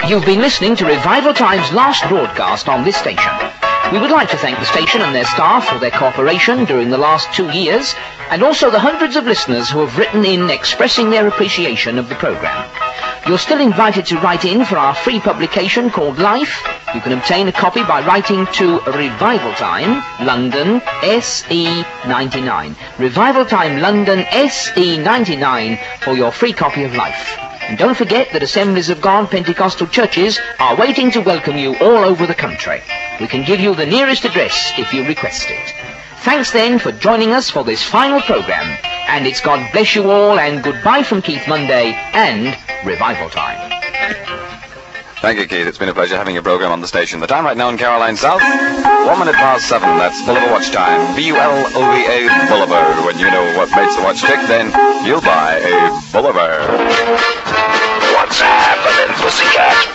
You've been listening to Revival Time's last broadcast on this station. We would like to thank the station and their staff for their cooperation during the last 2 years, and also the hundreds of listeners who have written in expressing their appreciation of the program. You're still invited to write in for our free publication called Life. You can obtain a copy by writing to Revival Time, London, SE 99. Revival Time, London, SE 99 for your free copy of Life. And don't forget that Assemblies of God Pentecostal churches are waiting to welcome you all over the country. We can give you the nearest address if you request it. Thanks then for joining us for this final program. And it's God bless you all, and goodbye from Keith Monday and Revival Time. Thank you, Keith. It's been a pleasure having your program on the station. The time right now in Caroline South, 1 minute past 7. That's Bulova Watch time. B-U-L-O-V-A Boulevard. When you know what makes the watch tick, then you'll buy a Boulevard. What's happening, pussycat?